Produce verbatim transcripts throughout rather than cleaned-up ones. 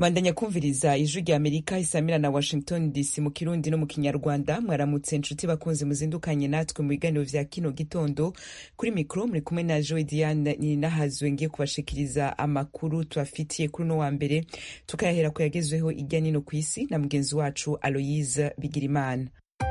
Mandanya kumviriza ijwi rya Amerika isamira na Washington D C mu Kirundi no mu Kinyarwanda. Mwaramutse nshuti bakunzi muzindukanye natwe mu biganiro vya kino gitondo. Kuri mikro muri kumwe na Joy Diane ni nahazwe ngiye kubashikiriza amakuru twafitiye kuri no wa mbere, tukayahera ko yagezweho irya nino kwisi na mugenzi wacu Aloise Bigirimana.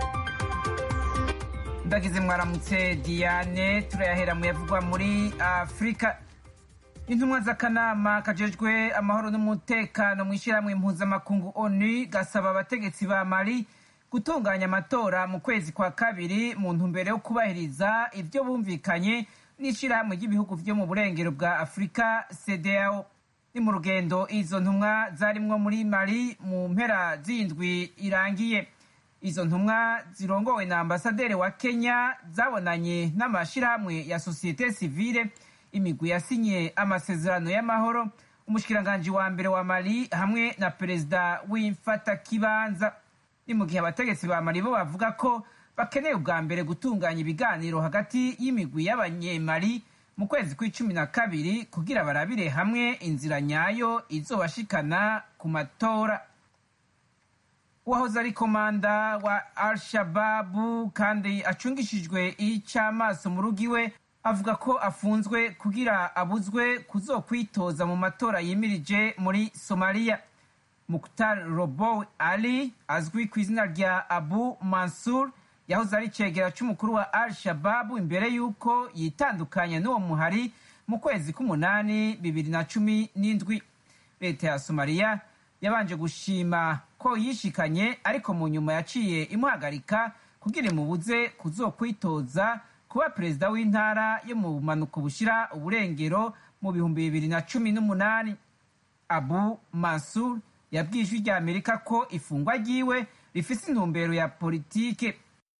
Ndagize mwaramutse Diane, turayahera mu yavugwa muri Afrika. Intumwa z'akanama kajejwe amahoro n'umutekano mu ishyirahamwe mpuzamakungu ONU gasaba abategetsi ba Mali gutunganya amatora mu kwezi kwa kabiri mu ntumbero yo kubahiriza ivyo bumvikanye n'ishyirahamwe ry'ibihugu vyo mu burengero bwa Afrika C D A O. Ni mu rugendo izo ntumwa zarimwo muri Mali mu mpera z'indwi irangiye. Izo ntumwa zirongowe na ambasaderi wa Kenya zabonanye n'amashirahamwe ya societe civile, imigwi yasinye amasezerano y'amahoro, umushikiranganji wa mbere wa Mali hamwe na perezida w'imfatakibanza. Ni mu gihe abategetsi ba Mali bo bavuga ko bakeneye ubwa mbere gutunganya ibiganiro hagati y'imigwi y'abanyemali mu kwezi kw'icumi na kabiri kugira barabire hamwe inzira nyayo izobashikana ku matora. Uwahoze ari komanda wa Al-Shabaab kandi acungishijwe icamaso mu rugo iwe avuga ko afunzwe kugira abuzwe kuzokwitoza mu matora yimirije muri Somalia. Mukhtar Robow Ali azwi ku izina rya Abu Mansur yahoze ari cegera c'umukuru wa Al-Shabaab imbere yuko yitandukanya n'uwo muhari mu kwezi k'umunani bibiri na cumi n'indwi. Leta ya Somalia yabanje gushima ko yishikanye, ariko mu nyuma yaciye imuhagarika kugira imubuze kuzokwitoza kuba perezida w'intara yo mu bumanuko bushira uburengero mu bihumbi bibiri na cumi n'umunani. Abu Mansur yabwiye ijwi rya Amerika ko ifungwa ryiwe rifise intumbero ya politike.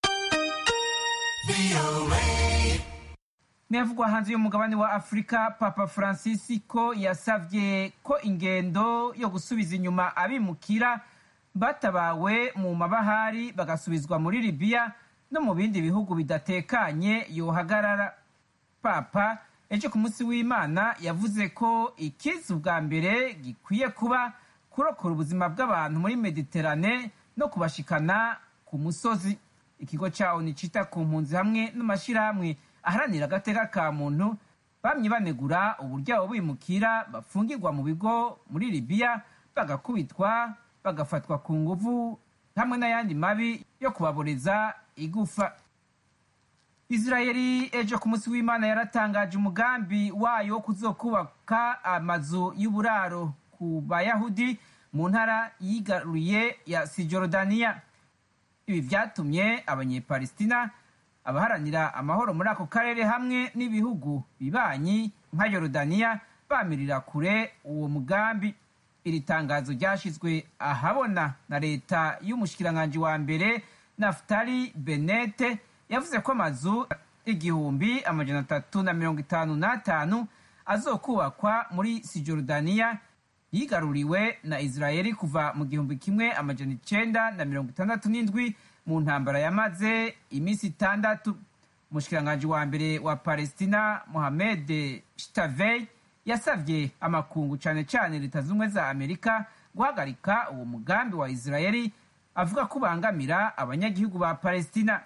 Niyavugwa hanze y'umugabane wa Afrika, Papa Francisco yasavye ko ingendo yo gusubiza inyuma abimukira batabawe mu mabahari bagasubizwa muri Libya no mu bindi bihugu bidatekanye yohagarara. Papa ejo ku munsi w'Imana yavuze ko ikiza ubwa mbere gikwiye kuba kurokora ubuzima bw'abantu muri Mediterane no kubashikana ku musozi. Ikigo ca ONU cita ku mpunzi hamwe n'amashirahamwe aharanira agateka ka muntu bamye banegura uburyo abo bimukira bafungirwa mu bigo muri Libya, bagakubitwa, bagafatwa ku nguvu hamwe n'ayandi mabi yo kubaboreza igufa. Israeli ejo ku munsi w'Imana yaratangaje umugambi wayo wo kuzokubaka amazu y'uburaro ku Bayahudi mu ntara yigaruriye ya Cisjordania. Ibi vyatumye abanyepalestina, abaharanira amahoro muri ako karere hamwe n'ibihugu bibanyi nka Yorodaniya bamirira kure uwo mugambi. Iri tangazo ryashizwe ahabona na leta y'umushikiranganji wa mbere Naftali Bennett yavuze ko amazu igihumbi amajana atatu na mirongo itanu n'atanu azokubakwa muri Cisjordaniya yigaruriwe na Israeli kuva mu gihumbi kimwe amajana icenda na mirongo itandatu n'indwi mu ntambara yamaze imisi itandatu. Umushikiranganji wa mbere wa Palestina Mohamed Shtavey yasavye amakungu cane cane leta zumwe za Amerika guhagarika uwo mugambi wa Israeli avuga ko ubangamira abanyagihugu ba Palestina.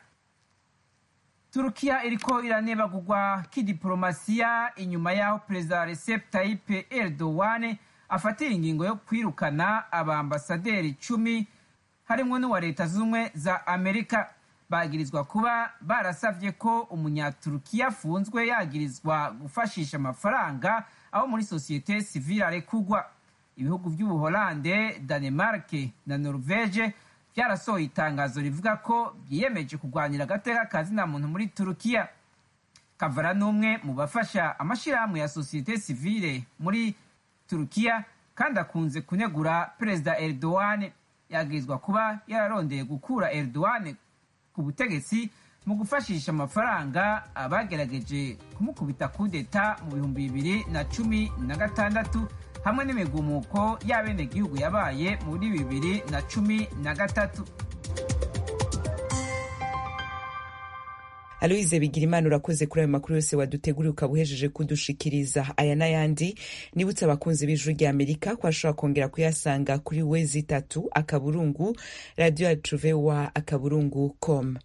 Turukiya iriko iranebagurwa kidiplomasiya inyuma yaho perezida Recep Tayyip Erdogan afatira ingingo yo kwirukana abambasaderi cumi harimwo n'uwa leta zumwe za Amerika. Bagirizwa kuba barasavye ko umunyaturukiya afunzwe yagirizwa gufashisha amafaranga abo muri societe civile arekugwa. Ibihugu vy'Ubuholande, Danemark na Norvege vyarasohoye itangazo rivuga ko vyiyemeje kurwanira agateka ka zina muntu muri Turukiya. Kavara n'umwe mu bafasha amashirahamwe ya societe civile muri Turukiya kandi akunze kunegura perezida Erdogan. Yagirizwa kuba yararondeye gukura Erdogan ku butegetsi mu gufashisha amafaranga abagerageje kumukubita kudeta mu bihumbi bibiri na cumi na gatandatu hamwe n'imigumuko y'abenegihugu yabaye muri bibiri na cumi na gatatu. Aloise Bigirimana urakoze kuri ayo makuru yose waduteguriye ukaba uhejeje kudushikiriza. Aya n'ayandi nibutse abakunzi b'Ijwi rya Amerika ko ashobora kongera kuyasanga kuri wezi itatu akaburungu radio yacu V O A akaburungu com.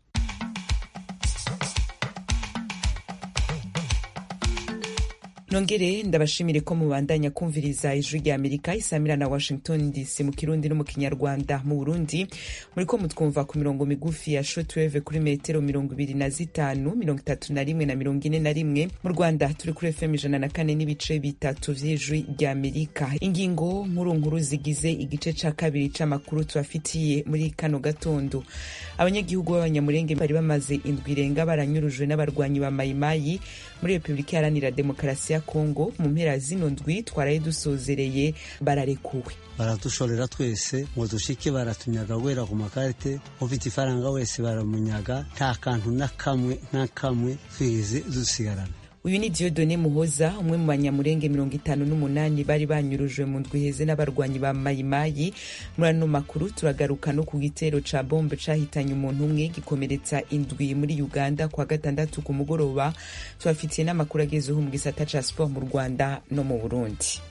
Nongere ndabashimire ko mubandanya kumviriza Ijwi rya Amerika isamira na Washington D C mu Kirundi no mu Kinyarwanda. Mu Burundi muriko mutwumva ku mirongo migufi ya shortwave kuri metero mirongo ibiri na zitanu, mirongo itatu na rimwe na mirongo ine na rimwe. Mu Rwanda turi kuri F M ijana na kane n'ibice bitatu vy'Ijwi rya Amerika. Ingingo nkuru nkuru zigize igice ca kabiri c'amakuru tubafitiye muri kano gatondo. Abanyagihugu b'abanyamurenge bari bamaze indwi irenga baranyurujwe n'abarwanyi ba Mayimayi muri Republika Iharanira Demokarasi ya Kongo. Mu mpera zino ndwi twaraye dusozereye bararekuwe. Baradushorera twese ngo dushike, baratunyaga wera ku makarite, ufite ifaranga wese baramunyaga, nta kantu na kamwe na kamwe twize dusigarana. Uyu ni Dieudonné Muhoza, umwe mu banyamurenge mirongo itanu n'umunani bari banyurujwe mu ndwi heze n'abarwanyi ba Mayimayi. Muri ano makuru turagaruka no ku gitero ca bombe cahitanye umuntu umwe gikomeretsa indwi muri Uganda kwa gatandatu ku mugoroba. Tubafitiye n'amakuru agezeho mu gisata ca sport mu Rwanda no mu Burundi.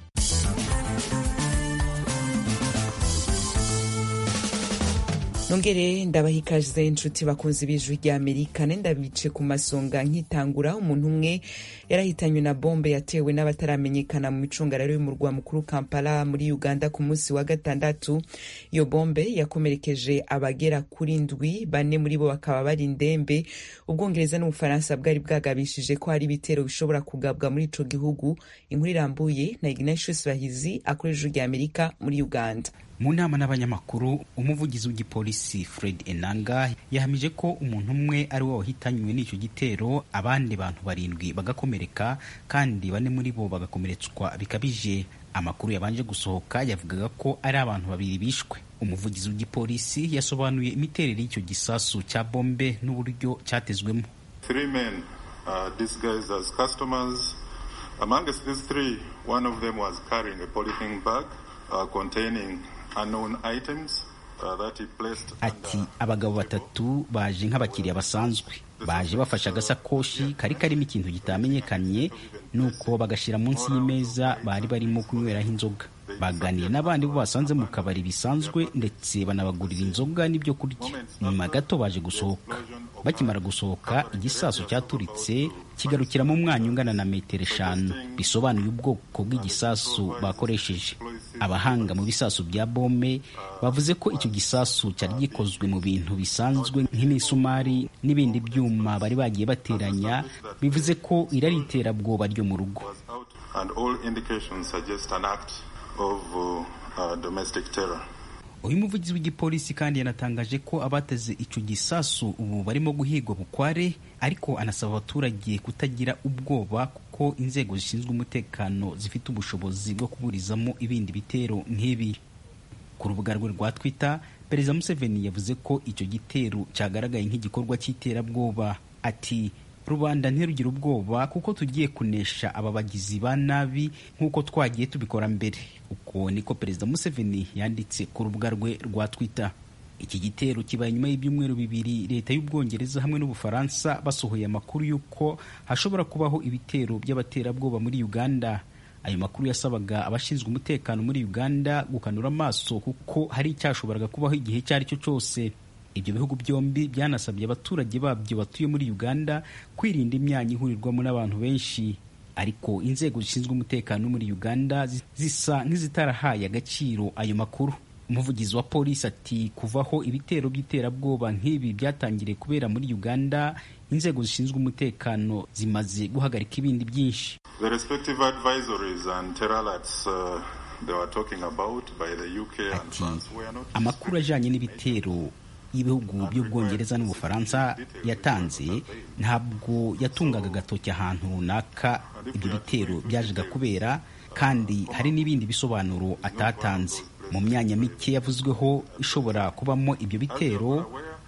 Nongere ndabahikaje inshuti bakunzi b'Ijwi rya Amerika, nendabice ku masonga nkitangura. Umuntu umwe yarahitanywe na bombe yatewe n'abataramenyekana mu micungararo y'umurwa mukuru Kampala muri Uganda ku munsi wa gatandatu. Iyo bombe yakomerekeje abagera kuri ndwi, bane muri bo bakaba bari ndembe. Ubwongereza n'Ubufaransa bwari bwagabishije ko hari ibitero bishobora kugabwa muri ico gihugu. Inkuru irambuye na Ignatius Bahizi akora Ijwi rya Amerika muri Uganda. Mu nama n'abanyamakuru, umuvugizi w'igipolisi Fred Enanga yahamije ko umuntu umwe ari we wahitanywe n'icyo gitero, abandi bantu barindwi bagakomereka kandi bane muri bo bagakomeretswa bikabije. Amakuru yabanje gusohoka yavugaga ko ari abantu babiri bishwe. Umuvugizi w'igipolisi yasobanuye imiterere y'icyo gisasu cya bombe n'uburyo cyatezwemo. Three men uh, disguised as customers. Amongst these three, one of them was carrying a polythene bag uh, containing unknown items uh, that he placed. Ati abagabo batatu baje nk'abakiriya basanzwe, baje bafasha agasakoshi kari karimo ikintu kitamenyekanye, nuko bagashira munsi y'imeza bari barimo kunyweraho inzoga. Baganiye n'abandi bo basanze mu kabari bisanzwe ndetse banabagurira inzoga n'ibyo kurya. Nyuma gato baje gusohoka. Bakimara gusohoka, igisasu cyaturitse kigarukira mu mwanya ungana na metero eshanu, bisobanuye ubwoko bw'igisasu bakoresheje. Abahanga mu bisasu bya bombe bavuze ko icyo gisasu cyari gikozwe mu bintu bisanzwe nk'imisumari n'ibindi byuma bari bagiye bateranya, bivuze ko irari iterabwoba ryo mu rugo. And all indications suggest an act of uh, domestic terror. Uyu muvugizi w'igipolisi kandi yanatangaje ko abateze icyo gisasu ubu barimo guhigwa bukware, ariko anasaba abaturage kutagira ubwoba kuko inzego zishinzwe umutekano zifite ubushobozi bwo kuburizamo ibindi bitero nk'ibi. Ku rubuga rwe rwa Twitter, Perezida Museveni yavuze ko icyo gitero cyagaragaye nk'igikorwa cy'iterabwoba. Ati rubanda ntirugira ubwoba kuko tugiye kunesha aba bagizi ba nabi nk'uko twagiye tubikora mbere. Uko niko Perezida Museveni yanditse ku rubuga rwe rwa Twitter. Iki gitero kibaye nyuma y'ibyumweru bibiri leta y'Ubwongereza hamwe n'Ubufaransa basohoye amakuru y'uko hashobora kubaho ibitero by'abaterabwoba muri Uganda. Ayo makuru yasabaga abashinzwe umutekano muri Uganda gukanura amaso kuko hari icyashoboraga kubaho igihe cyari cyo cyose. Ibyo bihugu byombi byanasabye abaturage babyo batuye muri Uganda kwirinda imyanya ihurirwamo n'abantu benshi, ariko inzego zishinzwe umutekano muri Uganda zisa nk'izitarahaye agaciro ayo makuru. Umuvugizi wa polisi ati kuvaho ibitero by'iterabwoba nk'ibi byatangiriye kubera muri Uganda, inzego zishinzwe umutekano zimaze guhagarika ibindi byinshi. The respective advisories and terror alerts uh, they were talking about by the U K and France were not. Amakuru ajanye n'ibitero y'ibihugu by'Ubwongereza n'Ubufaransa yatanze ntabwo yatungaga agatoki ahantu runaka ibyo bitero byajaga kubera, kandi hari n'ibindi bisobanuro atatanze. Mu myanya mike yavuzweho ishobora kubamo ibyo bitero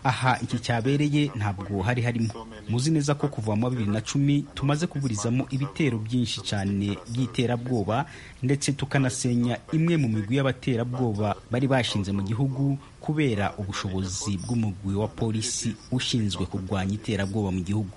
aha iki cyabereye ntabwo hari harimo. Muzi neza ko kuva mu bibiri na cumi tumaze kuburizamo ibitero byinshi cyane by'iterabwoba, ndetse tukanasenya imwe mu migwi y'abaterabwoba bari bashinze mu gihugu kubera ubushobozi bw'umugwi wa polisi ushinzwe kurwanya iterabwoba mu gihugu.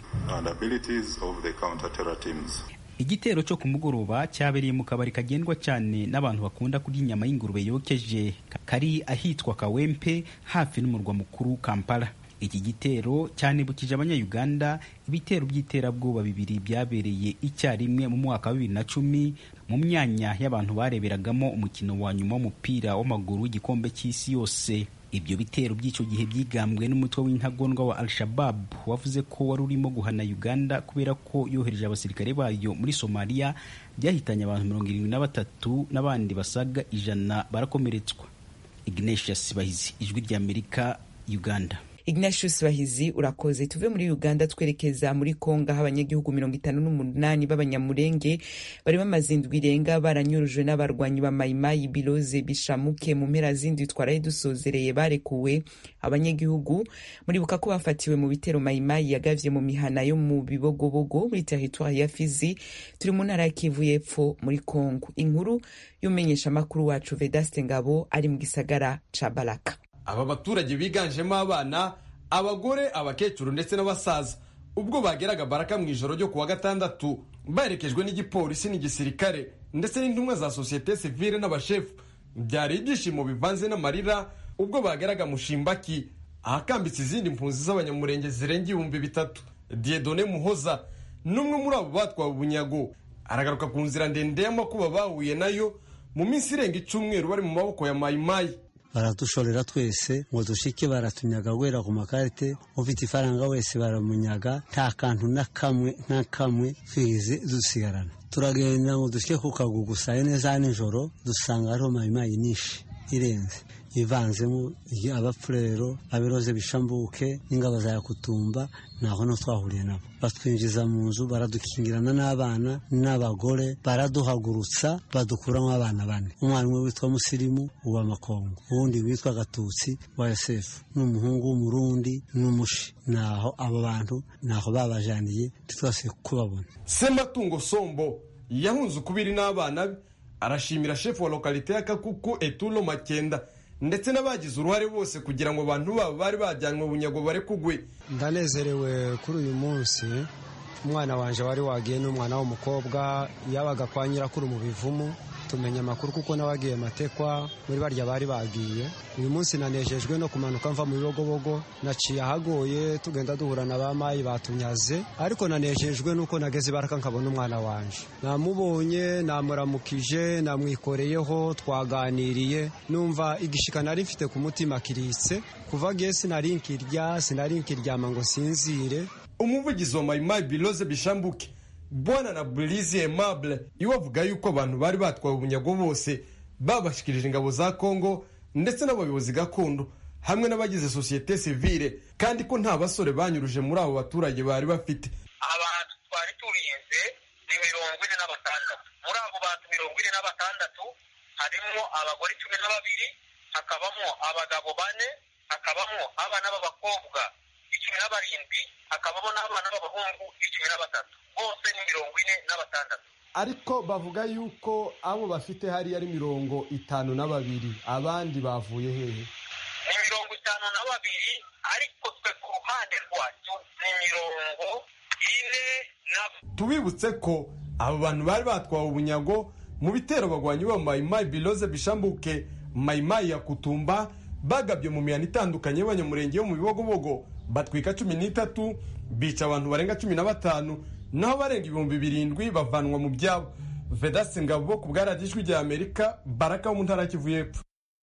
Igitero cyo ku mugoroba cyabereye mu kabari kagendwa cyane n'abantu bakunda kurya inyama y'ingurube yokeje kari ahitwa Kawempe hafi n'umurwa mukuru Kampala. Iki gitero cyanibukije abanyayuganda ibitero by'iterabwoba bibiri byabereye icyarimwe mu mwaka wa bibiri na cumi mu myanya y'abantu bareberagamo umukino wa nyuma w'umupira w'amaguru w'igikombe cy'isi yose. Ibyo bitero by'icyo gihe byigambwe n'umutwe w'intagondwa wa Al-Shabaab wavuze ko wari urimo guhana Uganda kubera ko yohereje abasirikare bayo muri Somalia, byahitanye abantu mirongo irindwi na batatu n'abandi basaga ijana barakomeretswa. Ignatius Bahizi, Ijwi ry'Amerika, Uganda. Ignatius Bahizi, urakoze. Tuve muri Uganda twerekeza muri Kongo, aho abanyagihugu mirongo itanu n'umunani b'abanyamurenge bari bamaze indwi irenga baranyurujwe n'abarwanyi ba Mayimayi Biloze Bishamuke mu mpera z'indwi twaraye dusozereye barekuwe. Abanyagihugu muribuka ko bafatiwe mu bitero Mayimayi yagavye mu mihana yo mu Bibogobogo muri territoire ya Fizi, turi mu ntara ya Kivu y'Epfo muri Kongo. Inkuru y'umenyesha makuru wacu Vedaste Ngabo ari mu gisagara ca Baraka. Aba baturage biganjemo abana, abagore, abakecuru ndetse n'abasaza ubwo bageraga Baraka mu ijoro ryo kuwa gatandatu baherekejwe n'igipolisi n'igisirikare ndetse n'intumwa za societe civile n'abashefu, byari ibyishimo bivanze n'amarira ubwo bageraga Mushimbaki ahakambitse izindi mpunzi z'abanyamurenge zirenga ibihumbi bitatu. Dieudonne Muhoza n'umwe muri abo batwawe ubunyago aragaruka ku nzira ndende y'amakuba bahuye nayo mu minsi irenga icumweru bari mu maboko ya Mayimayi. Baradushorera twese ngo dushike, baratunyaga gwera ku makarite, ufite ifaranga wese baramunyaga, nta kantu na kamwe na kamwe fize dusigarana. Turagenda ngo dushike ku Kagugu saa neza nijoro, dusanga ariho Mayimayi nishi irenze ivanzemo abapfurero, abiroze Bishambuke n'ingabo za Yakutumba, naho no twahuriye nabo. Batwinjiza mu nzu, baradukingirana n'abana n'abagore, baraduhagurutsa badukuramo abana bane. Umwana umwe witwa Musirimu uwa Makongo, uwundi witwa Gatutsi wa Yosefu, n'umuhungu w'Umurundi n'umushi. Naho abo bantu naho babajaniye twase kubabona. Sematungo Sombo yahunze ukubiri n'abana be, arashimira chef wa lokalite ya Kakuku Etulo Makenda ndetse n'abagize uruhare bose kugira ngo abantu babo bari bajyanwe bunyago bare kugwe. Ndanezerewe kuri uyu munsi, umwana wanje wari wagiye n'umwana w'umukobwa yabaga kwa nyirakuru mu bivumu, tumenya amakuru kuko nabagiye matekwa muri barya bari bagiye. Uyu munsi nanejejwe no kumanuka mva mu Bibogobogo, naciye ahagoye tugenda duhura na bamayi batunyaze, ariko nanejejwe nuko nageze Baraka nkabona umwana wanje. Namubonye, namuramukije, namwikoreyeho, twaganiriye, numva igishikana ari mfite ku mutima kiritse. Kuva giye sinari nkirya, sinari nkiryama ngo sinzire. Umuvugizi wa Mayimayi Biloze Bishambuke Bwana na Blizi Aimable iwavuga yuko abantu bari batwaye ubunyago bose babashikirije ingabo za Kongo ndetse n'abayobozi gakondo hamwe n'abagize societe civile, kandi ko nta basore banyuruje muri abo baturage bari bafite. Abantu twari turinze ni mirongo ine na batandatu. Muri abo bantu mirongo ine na batandatu harimo abagore cumi na babiri, hakabamo abagabo bane, hakabamo abana b'abakobwa icumi na barindwi, hakabamo n'abana b'abahungu icumi na batatu. Bose ni mirongo ine na batandatu. Ariko bavuga yuko abo bafite hari ari mirongo itanu na babiri, abandi bavuye hehe? Ni mirongo itanu na babiri, ariko twe ku ruhande rwacu ni mirongo ine na. Tubibutse ko abo bantu bari batwawe ubunyago mu bitero bagwanyi ba Mayimayi Biloze Bishambuke, Mayimayi Yakutumba bagabye mu mihana itandukanye y'abanyamurenge yo mu Bibogobogo, batwika cumi n'itatu, bica abantu barenga cumi na batanu, naho barenga ibihumbi birindwi bavanwa mu byabo. Vedaste Ngabo ku bwa Radio Ijwi ry'Amerika, Baraka wo mu ntara ya Kivu y'Epfo.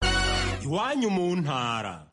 Iwanyu mu ntara.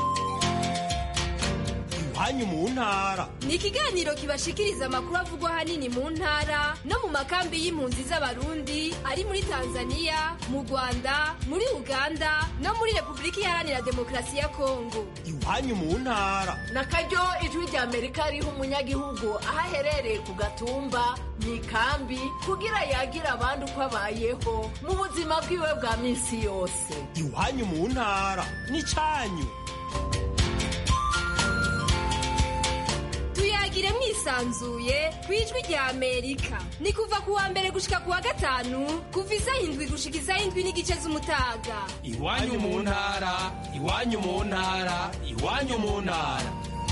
Iwanyu mu ntara ni ikiganiro kibashikiriza amakuru avugwa hanini mu ntara no mu makambi y'impunzi z'abarundi ari muri Tanzania, mu Rwanda, muri Uganda no muri Republika Iharanira Demokarasi ya Kongo. Iwanyu mu ntara nakaryo Ijwi ry'Amerika riha umunyagihugu aho aherereye ku gatumba mu ikambi kugira yagira abandi uko abayeho mu buzima bwiwe bwa minsi yose. Iwanyu mu ntara ni cyanyu. yisanzuye ku ijwi rya Amerika. Ni kuva ku wa mbere gushika ku wa gatanu kuva isaha indwi gushika isaha indwi n'igice z'umutaga. Iwanyu mu ntara, iwanyu mu ntara, iwanyu mu ntara.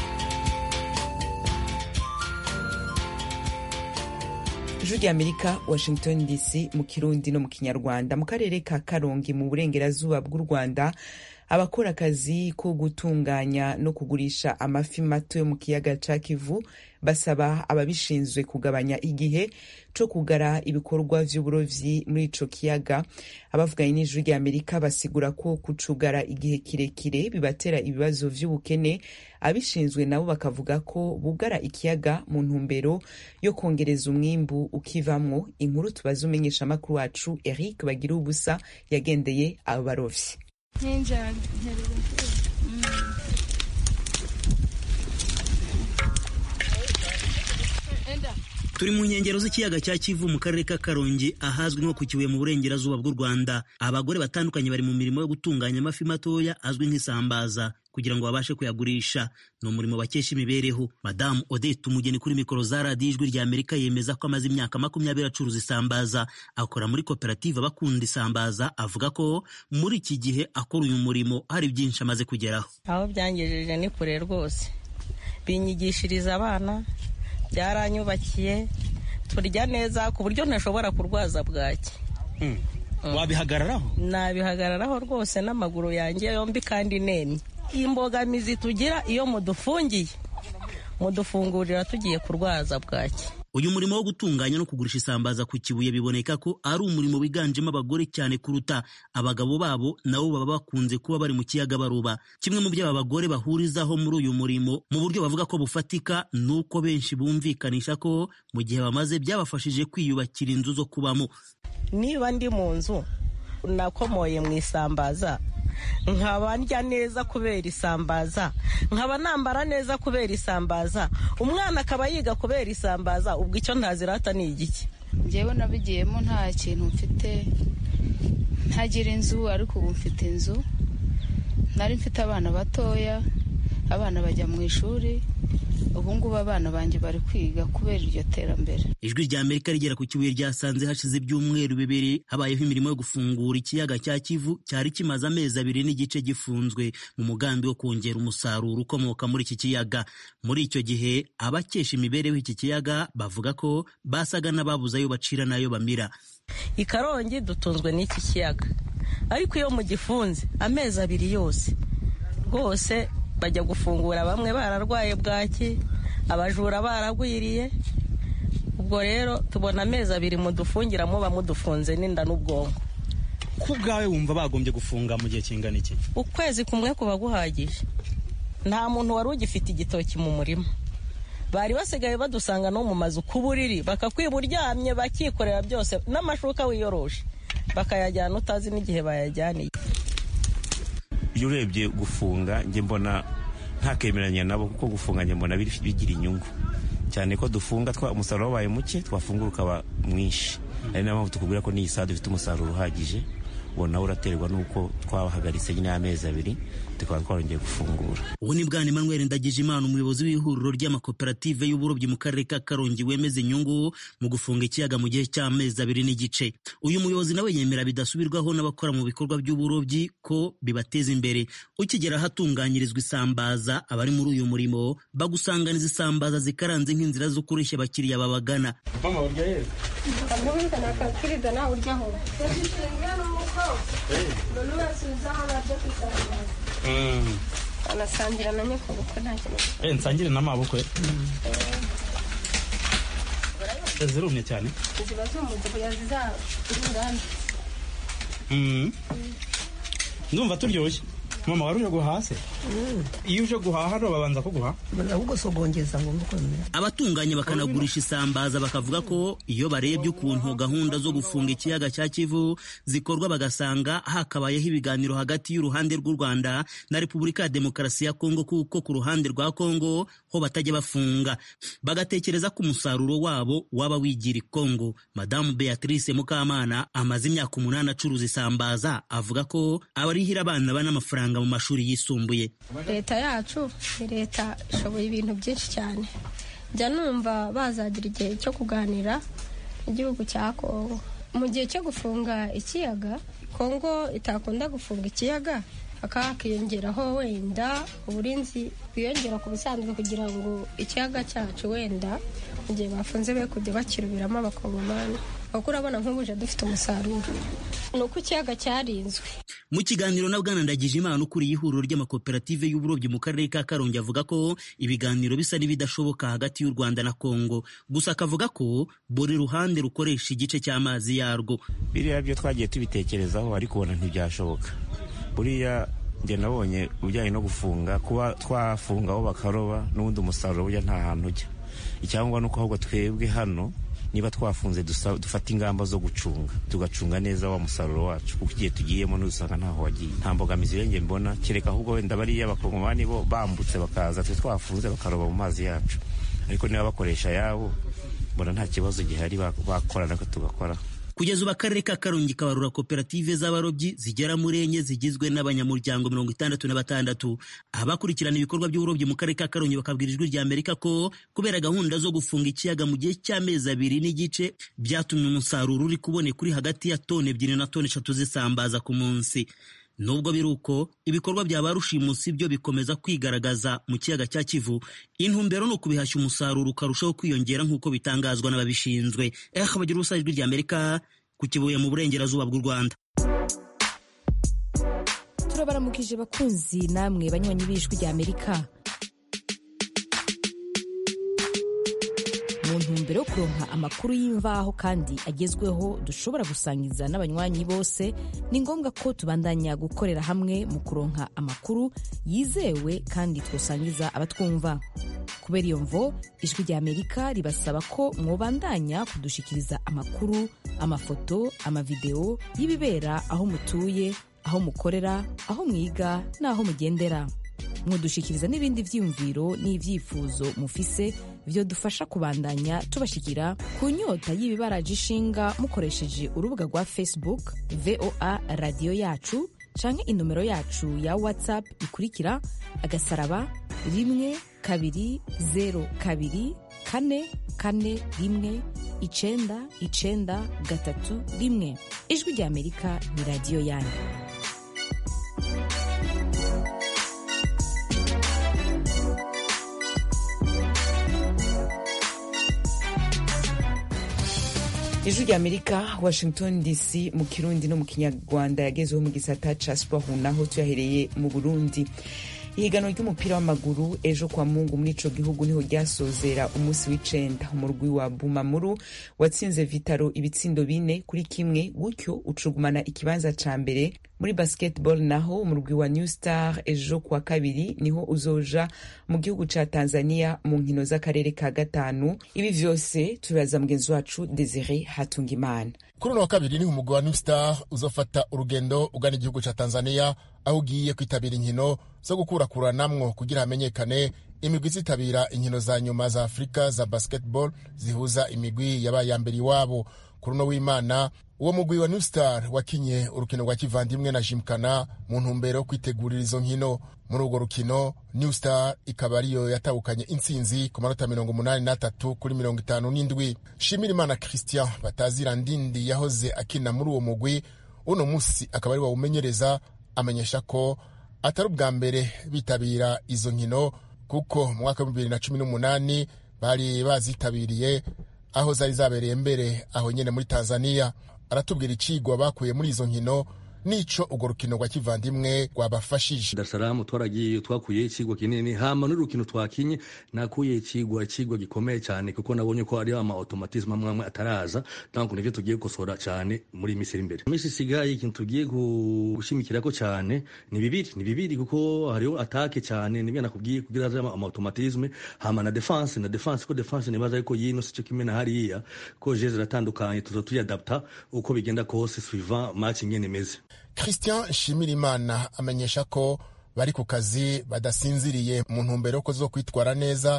Ijwi rya Amerika, Washington D C, mu Kirundi no mu Kinyarwanda. Mu karere ka Karongi mu burengerazuba bw'u Rwanda, abakora akazi ko gutunganya no kugurisha amafi mato yo mu kiyaga ca Kivu basaba ababishinzwe kugabanya igihe co kugara ibikorwa vy'uburovyi muri ico kiyaga. Abavuganye n'Ijwi rya Amerika basigura ko kucugara igihe kirekire bibatera ibibazo vy'ubukene. Abishinzwe nabo bakavuga ko bugara ikiyaga mu ntumbero yo kongereza umwimbu ukivamwo. Inkuru tubaza umenyesha makuru wacu Eric Bagira ubusa yagendeye abo barovyi. Turi mu nkengero z'ikiyaga cya Kivu mu karere ka Karongi ahazwi nko ku Kibuye mu burengerazuba bw'u Rwanda. Abagore batandukanye bari mu mirimo yo gutunganya amafi matoya azwi nk'isambaza kugira ngo babashe kuyagurisha. Ni umurimo bakesha imibereho. Madamu Odette Umugeni kuri mikoro za radiyo Ijwi rya Amerika yemeza ko amaze imyaka makumyabiri acuruza isambaza. Akora muri koperative abakunda isambaza, avuga ko muri iki gihe akora uyu murimo hari byinshi amaze kugeraho. Aho byangejeje ni kure rwose. Binyigishiriza abana, byaranyubakiye, turya neza ku buryo ntashobora kurwaza bwaki. Mm. Mm. Wabihagararaho? Nabihagararaho rwose n'amaguru yanjye yombi kandi nemye. Imbogamizi tugira iyo mudufungiye, mudufungurira tugiye kurwaza bwaki. Uyu murimo wo gutunganya no kugurisha isambaza ku Kibuye biboneka ko ari umurimo wiganjemo abagore cyane kuruta abagabo babo, nabo baba bakunze kuba bari mu kiyaga baroba. Kimwe mu byo abagore bahurizaho muri uyu murimo mu buryo bavuga ko bufatika nuko benshi bumvikanisha ko mu gihe bamaze byabafashije kwiyubakira inzu zo kubamo. Niba ndi mu nzu nakomoye mu isambaza, nkaba ndya neza kubera isambaza, nkaba nambara neza kubera isambaza, umwana akaba yiga kubera isambaza, ubwo icyo ntazirata ni igiki? Njyewe nabigiyemo nta kintu mfite, ntagira inzu, ariko ubu mfite inzu. Nari mfite abana batoya, abana bajya mu ishuri, ubu ngubu abana banjye bari kwiga kubera iryo terambere. Ijwi rya Amerika rigera ku Kibuye ryasanze hashize ibyumweru bibiri habayeho imirimo yo gufungura ikiyaga cya Kivu cyari kimaze amezi abiri n'igice gifunzwe mu mugambi wo kongera umusaruro ukomoka muri iki kiyaga. Muri icyo gihe abakesha imibereho iki kiyaga bavuga ko basaga n'ababuze ayo bacira n'ayo bamira. I Karongi dutunzwe n'iki kiyaga, ariko iyo mu gifunze amezi abiri yose rwose bajya gufungura, bamwe bararwaye bwaki, abajura baragwiriye. Ubwo rero tubona amezi abiri mudufungiramo bamudufunze n'inda n'ubwonko. Ku bwawe wumva bagombye gufunga mu gihe kingana iki? Ukwezi kumwe kuba guhagije. Nta muntu wari ugifite igitoki mu murima. Bari basigaye badusanga no mu mazu kuburiri, bakakwiba uryamye, bakikorera byose n'amashuka wiyoroshe, bakayajyana utazi n'igihe bayajyaniye. Iyo urebye gufunga nge mbona ntakemeranya nabo, kuko gufunga nge mbona bigira inyungu cyane, ko dufunga twa umusaruro wabaye muke twafungura ukaba mwinshi. Ari nayo mpamvu tukubwira ko n'iyi saha dufite umusaruro uhagije, uwo nawe uraterwa n'uko twabahagaritse nyine amezi abiri tukaba twarongeye gufungura. Ubu ni Bwana Emmanuel Ndagijimana, umuyobozi w'ihuriro ry'amakoperative y'uburobyi mu karere ka Karongi, wemeza inyungu mu gufunga ikiyaga mu gihe cy'amezi abiri n'igice. Uyu muyobozi nawe yemera bidasubirwaho n'abakora mu bikorwa by'uburobyi ko bibateza imbere. Ukigera ahatunganyirizwa isambaza, abari muri uyu murimo bagusanganiza isambaza zikaranze nk'inzira zo kureshya abakiriya babagana. Mama urya yego? Kamuhinda nakakiriza na uryaho. Mm. Anasangira na nyoko kuko nta kintu. Eh nsangire na mabukwe. Eh. Zirumye cyane. Zibazo mu gihe yaziza urunganda. Mm. Ndumva turyoshye. Mama waruje guhase. Mm. Iyo uje guhaha ro babanza kuguha. Ahubwo sogongeza ngo mukomere. Abatunganya bakanagurisha isambaza bakavuga ko iyo barebye ukuntu gahunda zo gufunga ikiyaga cya Kivu zikorwa, bagasanga hakabayeho ibiganiro hagati y'uruhande rw'u Rwanda na Repubulika ya Demokarasi ya Kongo, kuko ku ruhande rwa Kongo ho batajya bafunga, bagatekereza ko umusaruro wabo waba wigira i Kongo. Madamu Beatrice Mukamana amaze imyaka umunani acuruza isambaza, avuga ko abarihira abana bana amafaranga mu mashuri yisumbuye. Leta yacu ni leta ishoboye ibintu byinshi cyane, njya numva bazagira igihe cyo kuganira igihugu cya Kongo mu gihe cyo gufunga ikiyaga. Kongo itakunda gufunga ikiyaga, hakaba hakiyongeraho wenda uburinzi bwiyongera ku bisanzwe kugira ngo ikiyaga cyacu wenda mu gihe bafunze be kujya bakirubiramo abakongomani, kuko urabona nk'ubuje dufite umusaruro ni uko ikiyaga cyarinzwe. Mu kiganiro na Bwana Ndagijimana ukuriye ihuriro ry'amakoperative y'uburobyi mu karere ka Karongi avuga ko ibiganiro bisa n'ibidashoboka hagati y'u Rwanda na Kongo, gusa akavuga ko buri ruhande rukoresha igice cy'amazi yarwo. Biriya byo twagiye tubitekerezaho ariko ubona ntibyashoboka. Buriya njye nabonye ubujyanye no gufunga, kuba twafunga aho bakaroba n'ubundi umusaruro burya nta hantu ujya. Icyangwa nuko ahubwo twebwe hano niba twafunze dufata ingamba zo gucunga, tugacunga neza wa musaruro wacu, kuko igihe tugiyemo n'usanga ntaho wagiye. Nta mbogamizi yenge mbona, kereka ahubwo wenda bariya abakongomani bo bambutse bakaza twe twafunze bakaroba mu mazi yacu, ariko niba bakoresha yabo mbona nta kibazo gihari, bakorana ko tugakora. Kugeza ubu akarere ka Karongi kabarura koperative z'abarobyi zigera muri enye zigizwe n'abanyamuryango mirongo itandatu na batandatu. Abakurikirana ibikorwa by'uburobyi mu karere ka Karongi bakabwira Ijwi rya Amerika ko kubera gahunda zo gufunga ikiyaga mu gihe cy'amezi abiri n'igice byatumye umusaruro uri kuboneka kuri hagati ya toni ebyiri na toni eshatu zisambaza ku munsi. Nubwo biruko ibikorwa bya barushimusi byo bikomeza kwigaragaza mu kiyaga cya Kivu, intumbero no kubihashya umusaruro ukarushaho kwiyongera nk'uko bitangazwa n'ababishinzwe. Eh bagira ubusa Ijwi rya Amerika ku Kibuye mu burengerazuba bw'u Rwanda. Turabaramukije bakunzi namwe banywanyi b'Ijwi rya Amerika. Mu ntumbero yo kuronka amakuru y'imvaho kandi agezweho dushobora gusangiza n'abanywanyi bose, ni ngombwa ko tubandanya gukorera hamwe mu kuronka amakuru yizewe kandi twosangiza abatwumva. Kubera iyo mvo, Ijwi rya Amerika ribasaba ko mwobandanya kudushikiriza amakuru, amafoto, amavideo y'ibibera aho mutuye, aho mukorera, aho mwiga n'aho mugendera. Mwodushikiriza n'ibindi vyiyumviro n'ivyifuzo mufise vyo dufasha kubandanya tubashikira ku nyota y'ibibaraje ishinga mukoresheje urubuga rwa Facebook V O A Radio Yacu canke inomero yacu ya WhatsApp ikurikira agasaraba rimwe kabiri zero kabiri kane kane rimwe icenda icenda gatatu rimwe. Ijwi rya Amerika ni radio yanyu. Ijwi rya Amerika, Washington D C mu Kirundi no mu Kinyarwanda, yagezeho mu gisata ca sport naho tuyahereye mu Burundi. Ihiganwa ry'umupira w'amaguru ejo kwa Mungu muri ico gihugu niho ryasozera umunsi w'icenda. Umurwi wa Bumamuru watsinze Vitaro ibitsindo bine kuri kimwe, gutyo ucugumana ikibanza ca mbere. Muri basketball naho umurwi wa New Star ejo kwa kabiri niho uzoja mu gihugu ca Tanzania mu nkino z'akarere ka gatanu. Ibi vyose tubaza mugenzi wacu Desire Hatungimana. Kuri wa kabiri ni umugwi wa New Star uzofata urugendo ugana igihugu ca Tanzania, aho ugiye kwitabira inkino zo gukurakuranamwo kugira hamenyekane imigwi zitabira inkino za nyuma za Afrika za basketball zihuza imigwi yabaye ya mbere iwabo. Kuri no w'Imana uwo mugwi wa New Star wakinye urukino rwa kivandimwe na Jimkana mu ntumbero yo kwitegurira izo nkino. Muri urwo rukino New Star ikaba ariyo yatahukanye intsinzi ku manota mirongo umunani n'atatu kuri mirongo itanu n'indwi. Shimirimana Christian Batazira Ndindi yahoze akina muri uwo mugwi, uno musi akaba ari wawumenyereza, amenyesha ko atari ubwa mbere bitabira izo nkino kuko mu mwaka wa bibiri na cumi n'umunani bari bazitabiriye aho zari zabereye mbere aho nyene muri Tanzania. Aratubwira icigwa bakuye muri izo nkino nico urwo rukino rwa kivandimwe rwabafashije. Dar es Salaam twaragiye twakuye icigwa kinini, hama n'urukino twakinye nakuye icigwa icigwa gikomeye cyane kuko nabonye ko ari ama automatisme amwe ataraza, donc nivyo tugiye gukosora cyane muri Misiri imbere. Misi sigaye ikintu tugiye gushimikira ko cyane ni bibiri ni bibiri kuko hariho attaque cyane nibyo nakubwiye kugira za ama automatisme, hama na defense na defense ko defense nibaza yuko yino sico kimena hariya ko jeze ratandukanye tuzotuadapta uko bigenda kose suivant match nyene meze. Christian Shimirimana amenyesha ko bari ku kazi badasinziriye mu ntumbero ko zo kwitwara neza,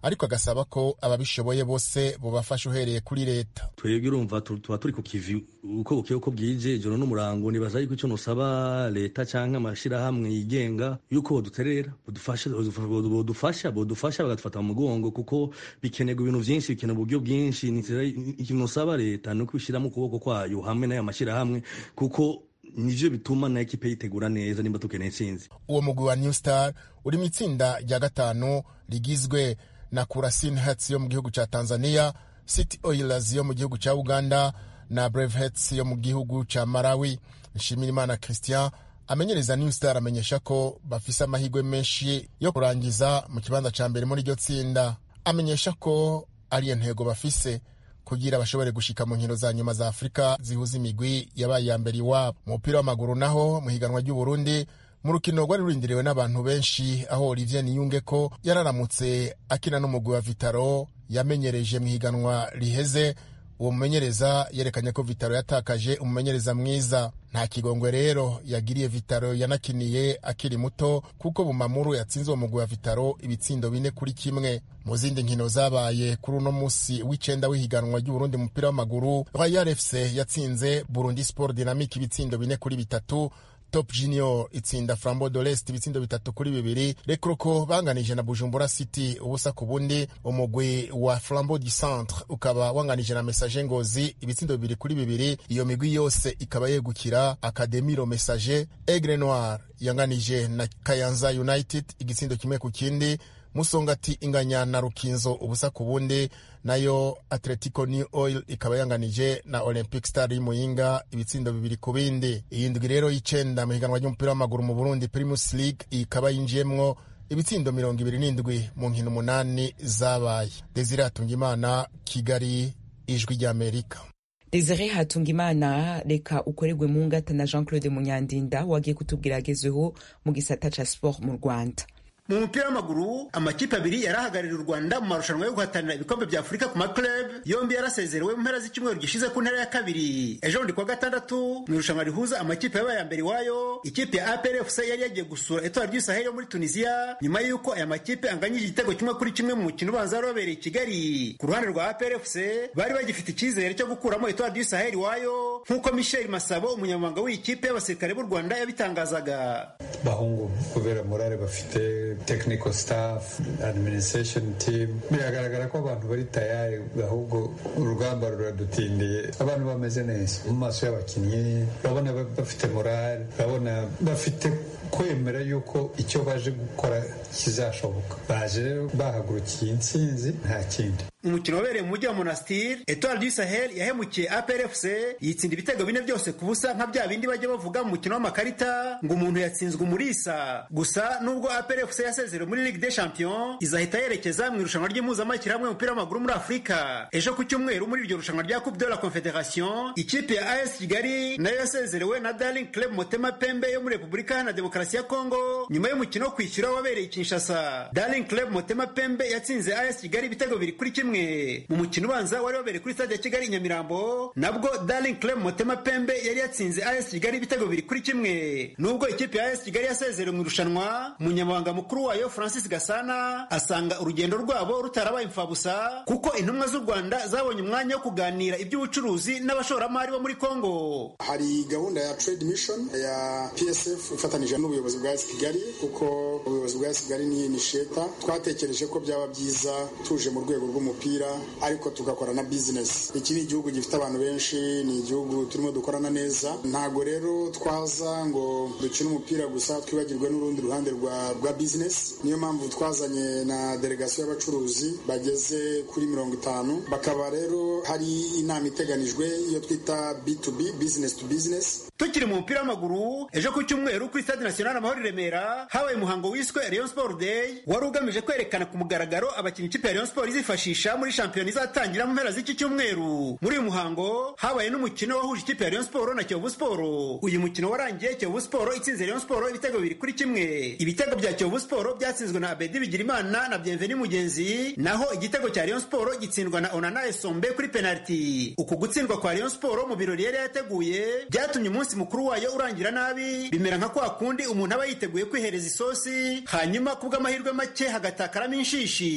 ariko agasaba ko ababishoboye bose bobafasha uhereye kuri leta. Twebwe urumva tuba turi ku kivi uko bukiye uko bwije ijoro n'umurango, nibaza yuko icyo nosaba leta canke amashirahamwe yigenga yuko boduterera bodufasha bodufasha bodufasha bagatufata mu mugongo, kuko bikenerwa ibintu vyinshi, bikenerwa uburyo bwinshi. Ikintu nosaba leta no kwishiramo ukuboko kwayo hamwe n'aya mashirahamwe, kuko nivyo bituma na ekipe yitegura neza nimba tukeneye intsinzi. Uwo mugwi wa New Star uri mu itsinda rya gatanu rigizwe na Kurasini Hearts yo mu gihugu ca Tanzania, City Oilers yo mu gihugu ca Uganda na Brave Hearts yo mu gihugu ca Malawi. Nshimirimana Christian amenyereza New Star amenyesha ko bafise amahirwe menshi yo kurangiza mu kibanza ca mbere muri iryo tsinda. Amenyesha ko ari intego bafise kugira bashobore gushika mu nkino za nyuma za Afrika zihuza imigwi yabaye ya mbere iwabo. Mu mupira w'amaguru naho mu higanwa ry'u Burundi mu rukino rwari rurindiriwe n'abantu benshi, aho Olivier Niyunge ko yararamutse akina n'umugwi wa Vitaro yamenyereje mu higanwa riheze. Uwo mumenyereza yerekanye ko Vitaro yatakaje umumenyereza mwiza. Nta kigongwe rero yagiriye Vitaro yanakiniye akiri muto, kuko Bumamuru yatsinze uwo mugwi wa Vitaro ibitsindo bine kuri kimwe. Mu zindi nkino zabaye kuri uno musi w'icenda w'ihiganwa ry'u Burundi mu mupira w'amaguru, Royal F C yatsinze Burundi Sport Dynamique ibitsindo bine kuri bitatu. Top Junior itsinda Flambeau de l'Est ibitsindo bitatu kuri bibiri. Rekroko banganije na Bujumbura City ubusa ku bundi. Umugwi wa Flambeau du Centre ukaba wanganije na Messager Ngozi ibitsindo bibiri kuri bibiri. Iyo migwi yose ikaba yegukira Academiro Messager. Aigle Noir yanganije na Kayanza United igitsindo kimwe ku kindi. Musongati inganya na Rukinzo ubusa ku bundi, nayo Atletico New Oil ikaba yanganije na Olympic Star y'Imuyinga ibitsindo bibiri ku bindi. Iyi ndwi rero y'icenda mu higanwa ry'umupira w'amaguru mu Burundi Primus League ikaba yinjiyemwo ibitsindo mirongo ibiri n'indwi mu nkino umunani zabaye. Desire Hatungimana, Kigali, Ijwi ry'Amerika. Desire Hatungimana, reka ukorerwe mu ngata na Jean Claude Munyandinda wagiye kutubwira agezweho mu gisata ca sport mu Rwanda. Mu mupira w'amaguru amakipe abiri yarahagarariye u Rwanda mu marushanwa yo guhatanira ibikombe bya Afurika ku maklub, yombi yarasezerewe mu mpera z'icyumweru gishize ku ntara ya kabiri. Ejo bundi kuwa gatandatu mu irushanwa rihuza amakipe yabaye ya mbere iwayo, ikipe ya A P R F C yari yagiye gusura Etoile du Sahel yo muri Tunisia nyuma y'uko aya makipe anganyije igitego kimwe kuri kimwe mu mukino ubanza wari wabereye i Kigali. Ku ruhande rwa A P R F C bari bagifite icyizere cyo gukuramo Etoile du Sahel iwayo, nk'uko Michel Masabo umunyamabanga w'ikipe y'abasirikare b'u Rwanda yabitangazaga. Bahungu kubera morale bafite, technical staff, administration team, biragaragara ko abantu bari tayari, ahubwo urugamba ruradutindiye. Abantu bameze neza mu maso y'abakinnyi, babona bafite morale, babona bafite kwemera yuko icyo baje gukora kizashoboka. Baje rero bahagurukiye intsinzi, nta kindi. Umukino wabereye mu mujyi wa Monastir, Etoile du Sahel yahemukiye A P R F C yitsinda ibitego bine byose ku busa, nka bya bindi bajya bavuga mu mukino w'amakarita ngo umuntu yatsinzwe umurisa. Gusa nubwo A P R F C yasezerewe muri Ligue des Champions, izahita yerekeza mu irushanwa ry'impuzamashyirahamwe y'umupira w'amaguru muri Afurika. Ejo ku cyumweru muri iryo rushanwa rya Coupe de la Confédération, ikipe ya A S Kigali nayo yasezerewe na Darling Club Motema Pembe yo muri Repubulika Iharanira Demokarasi ya Kongo nyuma y'umukino wo kwishyura wabereye i Kinshasa. Darling Club Motema Pembe yatsinze A S Kigali ibitego biri kuri kimwe. Mu mukino ubanza wari wabereye kuri stade ya Kigali Nyamirambo, nabwo Darling Club Motema Pembe yari yatsinze A S Kigali ibitego biri kuri kimwe. Nubwo ikipe ya A S Kigali yasezerewe mu irushanwa, umunyamabanga mukuru wayo Francis Gasana asanga urugendo rwabo rutarabaye imfabusa, kuko intumwa z'u Rwanda zabonye umwanya wo kuganira iby'ubucuruzi n'abashoramari bo muri Kongo. Hari gahunda ya trade mission ya P S F ifatanije n'ubuyobozi bwa A S Kigali, kuko ubuyobozi bwa A S Kigali ni initiator. Twatekereje ko byaba byiza tuje mu rwego rw'umupira ariko tugakora na business. Iki ni igihugu gifite abantu benshi, ni igihugu turimo dukorana neza. Ntago rero twaza ngo dukine umupira gusa twibagirwe n'urundi ruhande rwa rwa business. Niyo mpamvu twazanye na delegation y'abacuruzi bageze kuri mirongo itanu. Bakaba rero hari inama iteganijwe iyo twita B to B, business to business. Tukiri mu mupira w'amaguru, ejo ku cyumweru kuri Stade National Amahoro i Remera habaye umuhango wiswe Rayon Sport Day, wari ugamije kwerekana ku mugaragaro abakinnyi ikipe ya Rayon Sport izifashisha muri shampiyona izatangira mu mpera z'iki cyumweru. Muri uyu muhango habaye n'umukino wahuje ikipe ya Rayon Sport na Kiyovu Sport. Uyu mukino warangiye Kiyovu Sport itsinze Rayon Sport ibitego bibiri kuri kimwe. Ibitego bya Kiyovu Sport byatsinzwe na Abedi Bigirimana na Bienvenu Mugenzi, naho igitego cya Rayon Sport gitsindwa na Onana Esombe kuri penalty. Uku gutsindwa kwa Rayon Sport mu birori yari yateguye byatumye umunsi mukuru wayo urangira nabi, bimera nka kwa kundi umuntu aba yiteguye kwihereza isosi hanyuma kubw'amahirwe make hagatakaramo inshishi.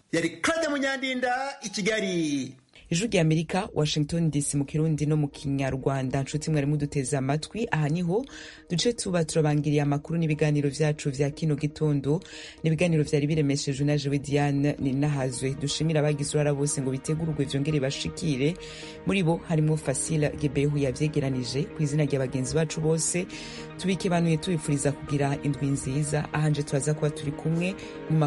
yari Claude Munyandinda i Kigali. Ijwi rya Amerika, Washington D C mu Kirundi no mu Kinyarwanda. Nshuti mwari muduteze amatwi, aha niho duce tuba turabangiriye amakuru n'ibiganiro vyacu vya kino gitondo. N'ibiganiro vyari biremeshejwe na Jewe Diane Ninahazwe. Dushimira abagize uruhara bose ngo bitegurwe vyongere bashikire. Muri bo harimo Fasila Gebehu yavyegeranije. Ku izina rya bagenzi bacu bose tubikebanuye tubifuriza kugira indwi nziza. Ahanje turaza kuba turi kumwe mu